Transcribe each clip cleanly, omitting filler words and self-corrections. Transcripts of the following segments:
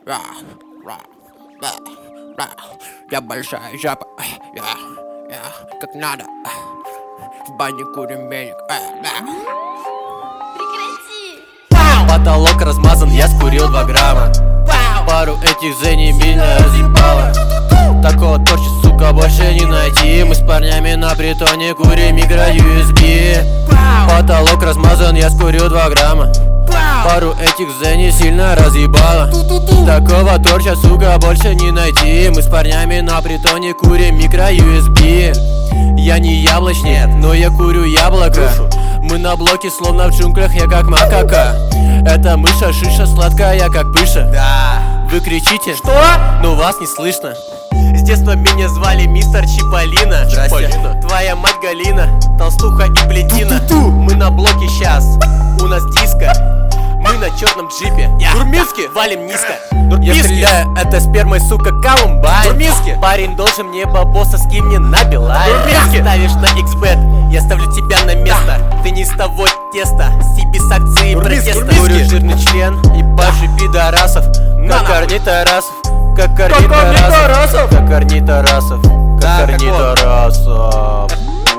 Я большая жаба, как надо. В бане курим веник. Потолок размазан, я скурил 2 грамма. Пару этих зеней меня разъебало. Такого торча, сука, больше не найти. Мы с парнями на притоне курим микро-USB. Потолок размазан, я скурил 2 грамма. Пару этих зеней сильно разъебало. Такого торча, сука, больше не найти. Мы с парнями на притоне курим микро-USB. Я не яблочник, но я курю яблоко. Мы на блоке, словно в джунглях, я как макака. Это мыша, шиша сладкая, как пыша. Вы кричите, что? Но вас не слышно. С детства меня звали мистер Чиполлино. Твоя мать Галина, толстуха и плетина. Мы на блоке сейчас, у нас диско. Мы на черном джипе, Турминский, валим низко. Я стреляю, это спермой, сука, Колумбайн. Турминский, парень должен мне бабоса, скинь мне на Билайн. Турминский, ставишь на XBet, я ставлю тебя на место. Ты не с того теста, себе с акции протеста. Курю жирный член, ебаши пидорасов. Как орнитарасов, как орнитарасов, как орнитарасов, как орнитарасов.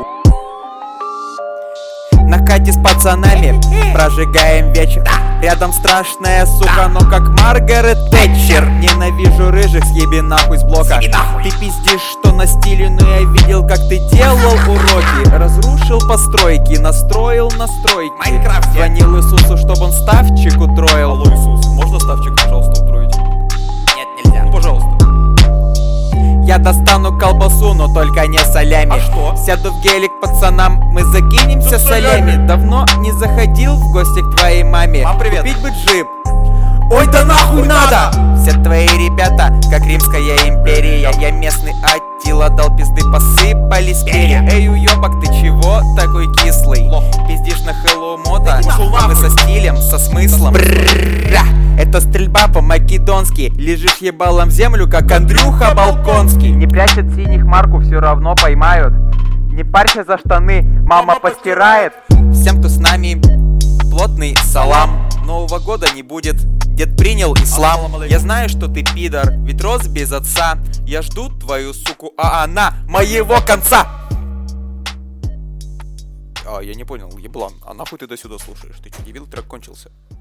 На хате с пацанами прожигаем вечер. Рядом страшная сука, но как Маргарет Тэтчер. Ненавижу рыжих, съеби нахуй с блока. Ты пиздишь, что на стиле, но я видел, как ты делал уроки. Разрушил постройки, настроил настройки. Звонил Иисусу, чтобы он ставчик утроил. Алло, Иисус, можно ставчик, пожалуйста, утроить? Нет, нельзя. Ну, пожалуйста. Я достану колбасу, но только не солями. А что? Сяду в гелик пацанам, мы закинемся солями. Давно не заходил в гости к твоей маме. Мам, привет. Купить бы джип. Ой, да нахуй надо! Все твои ребята, как Римская империя. Я местный Аттила, дал пизды, посыпались перья. Эй, уёбок, ты чего такой кислый? Пиздишь на Hello Moto, а мы со стилем, со смыслом. Это стрельба по-македонски. Лежишь ебалом в землю, как Андрюха Балконский. Не прячет синих марку, все равно поймают. Не парься за штаны, мама постирает. Всем, кто с нами, плотный салам. Нового года не будет, дед принял ислам. Я знаю, что ты пидор, ведь рос без отца. Я жду твою суку, а она моего конца. Я не понял, еблан, а нахуй ты до сюда слушаешь? Ты что, дебил, трек кончился?